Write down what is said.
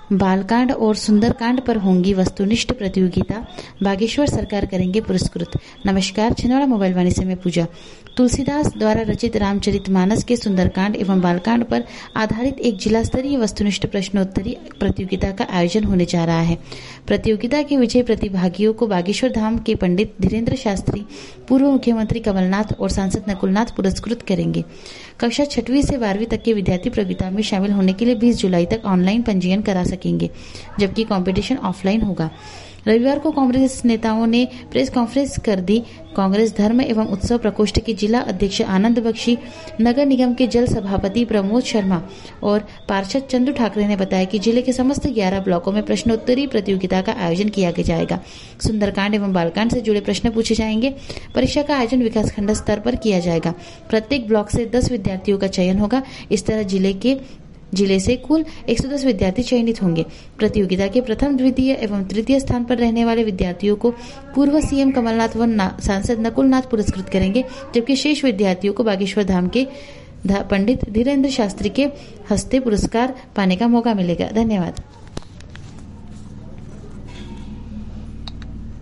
बालकांड और सुंदरकांड पर होंगी वस्तुनिष्ठ प्रतियोगिता, बागेश्वर सरकार करेंगे पुरस्कृत। नमस्कार, छिंदवाड़ा मोबाइल वाणी से मैं पूजा। तुलसीदास द्वारा रचित रामचरितमानस के सुंदरकांड एवं बालकांड पर आधारित एक जिला स्तरीय वस्तुनिष्ठ प्रश्नोत्तरी प्रतियोगिता का आयोजन होने जा रहा है। प्रतियोगिता के विजयी प्रतिभागियों को बागेश्वर धाम के पंडित धीरेन्द्र शास्त्री, पूर्व मुख्यमंत्री कमलनाथ और सांसद नकुलनाथ पुरस्कृत करेंगे। कक्षा 6वीं से 12वीं तक के विद्यार्थी प्रतियोगिता में शामिल होने के लिए 20 जुलाई तक ऑनलाइन पंजीयन करा सकेंगे, जबकि कंपटीशन ऑफलाइन होगा। रविवार को कांग्रेस नेताओं ने प्रेस कॉन्फ्रेंस कर दी। कांग्रेस धर्म एवं उत्सव प्रकोष्ठ के जिला अध्यक्ष आनंद बख्शी, नगर निगम के जल सभापति प्रमोद शर्मा और पार्षद चंदू ठाकरे ने बताया कि जिले के समस्त 11 ब्लॉकों में प्रश्नोत्तरी प्रतियोगिता का आयोजन किया जाएगा। सुंदरकांड एवं बालकांड से जुड़े प्रश्न पूछे जाएंगे। परीक्षा का आयोजन विकासखंड स्तर पर किया जाएगा। प्रत्येक ब्लॉक से 10 विद्यार्थियों का चयन होगा। इस तरह जिले से कुल 110 विद्यार्थी चयनित होंगे। प्रतियोगिता के प्रथम, द्वितीय एवं तृतीय स्थान पर रहने वाले विद्यार्थियों को पूर्व सीएम कमलनाथ व सांसद नकुलनाथ पुरस्कृत करेंगे, जबकि शेष विद्यार्थियों को बागेश्वर धाम के पंडित धीरेन्द्र शास्त्री के हस्ते पुरस्कार पाने का मौका मिलेगा। धन्यवाद।